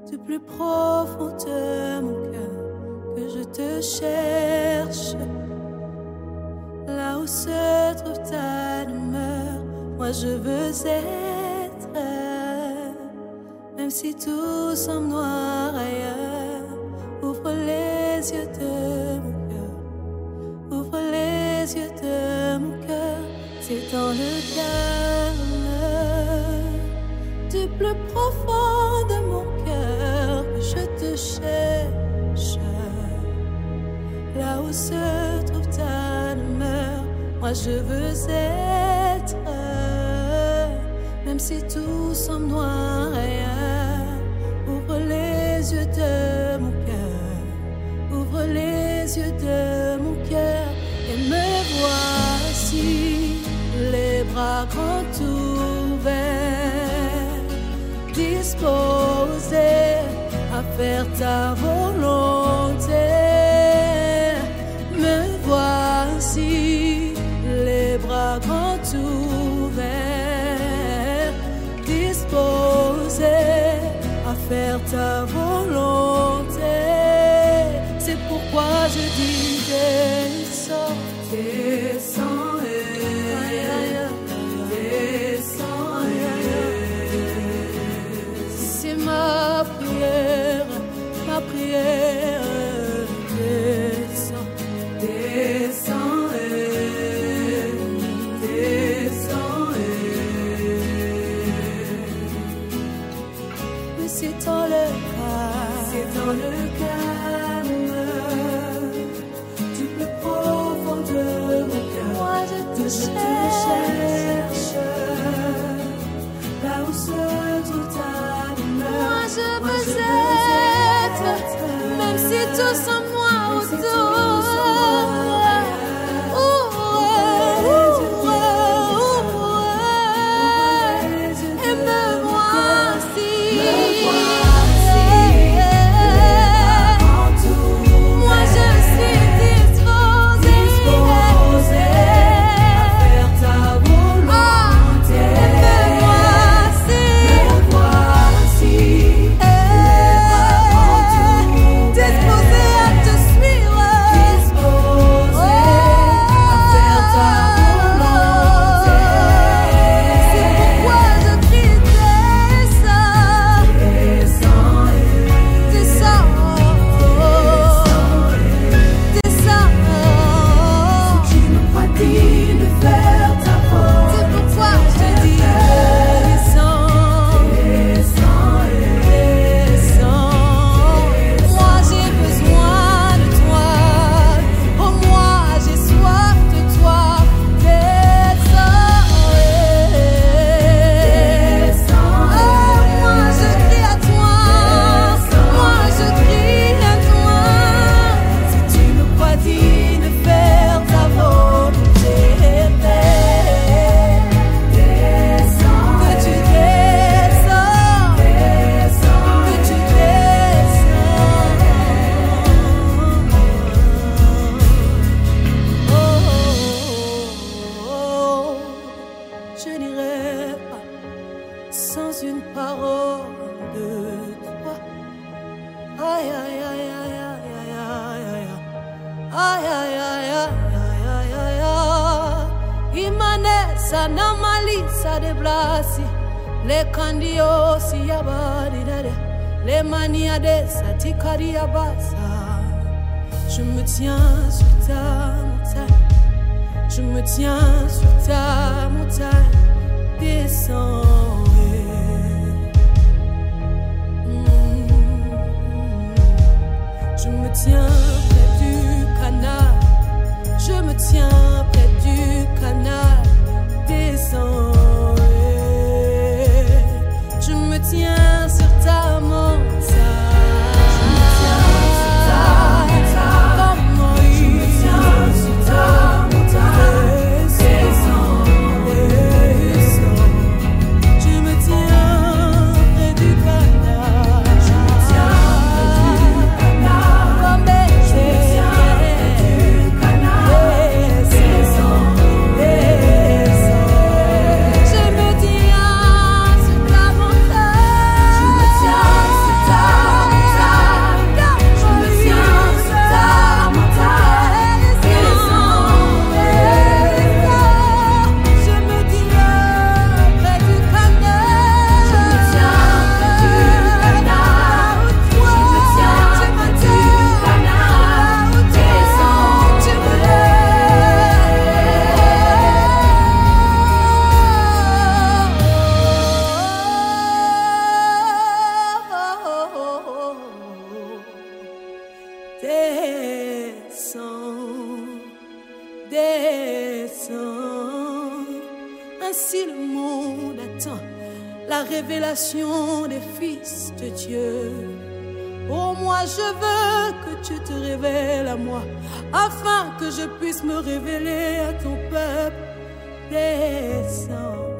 du plus profond de mon cœur que je te cherche. Là où se trouve ta demeure, moi je veux être. Même si tout semble noir ailleurs, ouvre les yeux de mon cœur. Ouvre les yeux de mon cœur. C'est dans le calme du plus profond de mon cœur que je te cherche. Là où se trouve ta demeure, moi je veux être. Même si tout semble noir ailleurs, ouvre les yeux de mon cœur. Ouvre les yeux de mon cœur et me voici, les bras grands ouverts, disposés à faire ta volonté. Me voici, les bras grands ouverts, disposés à faire ta volonté. C'est pourquoi je dis descends, descends. C'est ma prière, descends, descends, descends. Mais c'est dans le calme du plus profond de mon cœur. Moi je te cherche, là où se trouve ta demeure. Moi je veux être, même si tout semble noir autour. Et me voici. Moi je suis disposée à faire ta volonté. Me voici. Disposée à te suivre. Disposée à faire ta volonté. C'est pourquoi je crie descends, descends, descends, descends. Si tu me crois digne de faire ta volonté, c'est pourquoi je dis descends, descends, descends. Moi j'ai besoin de toi, oh moi j'ai soif de toi. Descends, oh moi je crie à toi, moi je crie à toi. Si tu me crois digne de faire ta volonté, descends, que tu descends, que tu descends. Oh, je n'irai pas sans une parole de toi. Aïe aïe aïe aïe aïe aïe aïe aïe aïe aïe aïe aïe aïe. Imane sana malisa de blasi, le candio si yabadi dade, le maniade satikari yabasa. Je me tiens sur ta montagne, je me tiens sur ta montagne. Descends. Je me tiens près du canal, je me tiens près du canal. Descends. Je me tiens sur ta montagne. Come back. ainsi le monde attend la révélation des fils de Dieu. Oh, moi je veux que tu te révèles à moi, afin que je puisse me révéler à ton peuple descendant.